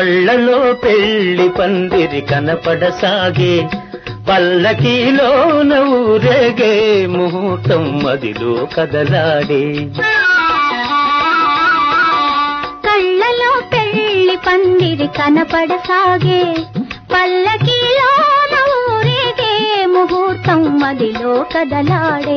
కళ్ళలో పెళ్లి పందిరి కనపడసాగే, పల్లకీలోన ఊరేగే, ముహూర్తం మదిలో కదలాడే. కళ్ళలో పెళ్లి పందిరి కనపడసాగే, పల్లకీలోన ఊరేగే, ముహూర్తం మదిలో కదలాడే.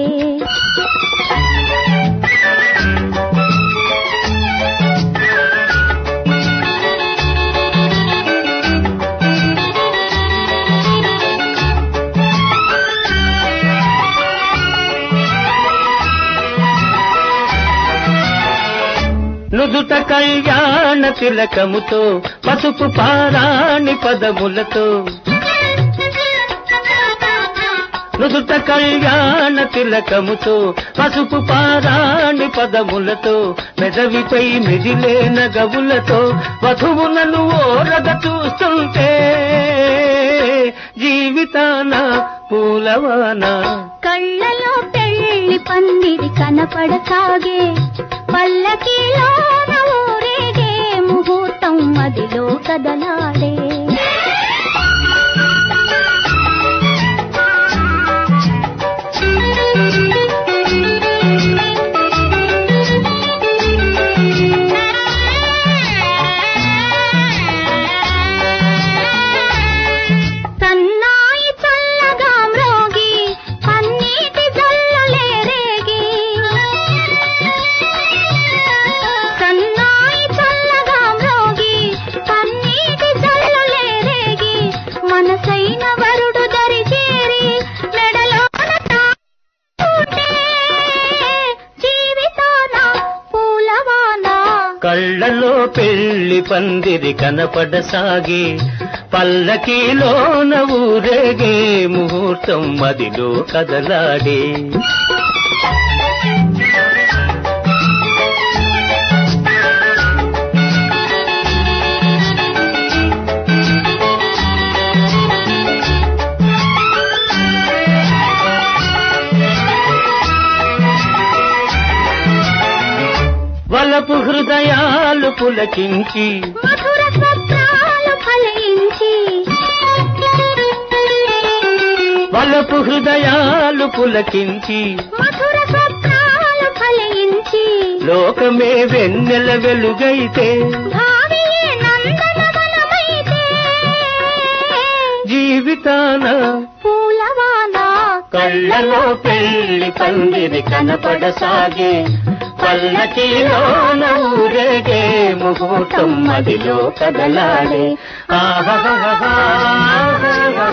నుదుట కళ్యాణ తిలకముతో, పసుపు పారాణి పదములతో, నుదుట కళ్యాణ తిలకముతో, పసుపు పారాణి పదములతో, మెదవిపై మిదిలే నగవులతో, వధువులను ఓరగ చూస్తుంటే జీవితాన పూలవాన. కళ్ళలో పెళ్లి పందిరి కనపడసాగే, పల్లకీలోన ఊరేగే, ముహూర్తం మదిలో కదలాడే. కళ్ళలో పెళ్లి పందిరి కనపడసాగే, పల్లకీలోన ఊరేగే, ముహూర్తం మదిలో కదలాడే. వలపు హృదయాలు పులకించి, మధుర స్వప్నాలు ఫలించి, వలపు హృదయాలు పులకించి, మధుర స్వప్నాలు ఫలించి, లోకమే వెన్నెల వెలుగైతే, భావియే నందనవనమైతే, జీవితాన పూలవాన. కళ్ళలో పెళ్లి పందిరి కనపడసాగే, పల్లకీలోన ఊరేగే, ముహూర్తం మదిలో కదలాడే. ఆహా